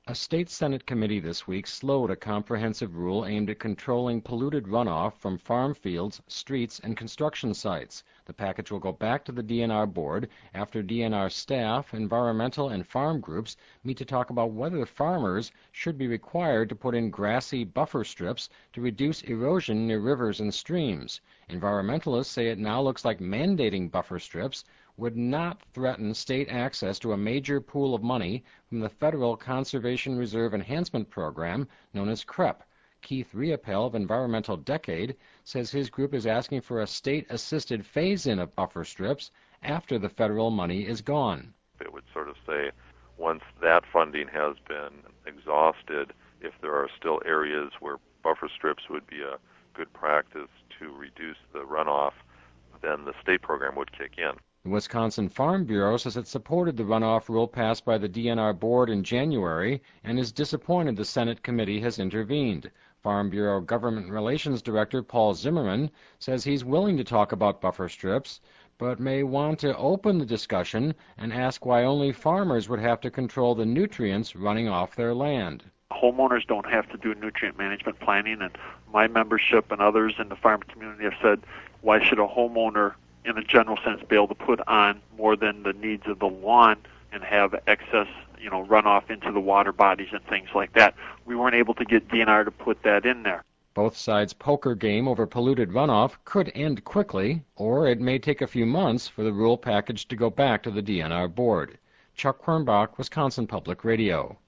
A state Senate committee this week slowed a comprehensive rule aimed at controlling polluted runoff from farm fields, streets, and construction sites. The package will go back to the DNR board after DNR staff, environmental, and farm groups meet to talk about whether farmers should be required to put in grassy buffer strips to reduce erosion near rivers and streams. Environmentalists say it now looks like mandating buffer strips would not threaten state access to a major pool of money from the Federal Conservation Reserve Enhancement Program, known as CREP. Keith Riopel of Environmental Decade says his group is asking for a state-assisted phase-in of buffer strips after the federal money is gone. It would sort of say once that funding has been exhausted, if there are still areas where buffer strips would be a good practice to reduce the runoff, then the state program would kick in. The Wisconsin Farm Bureau says it supported the runoff rule passed by the DNR board in January and is disappointed the Senate committee has intervened. Farm Bureau Government Relations Director Paul Zimmerman says he's willing to talk about buffer strips, but may want to open the discussion and ask why only farmers would have to control the nutrients running off their land. Homeowners don't have to do nutrient management planning, and my membership and others in the farm community have said, why should a homeowner in a general sense be able to put on more than the needs of the lawn and have excess, runoff into the water bodies and things like that. We weren't able to get DNR to put that in there. Both sides' poker game over polluted runoff could end quickly, or it may take a few months for the rule package to go back to the DNR board. Chuck Quirmbach, Wisconsin Public Radio.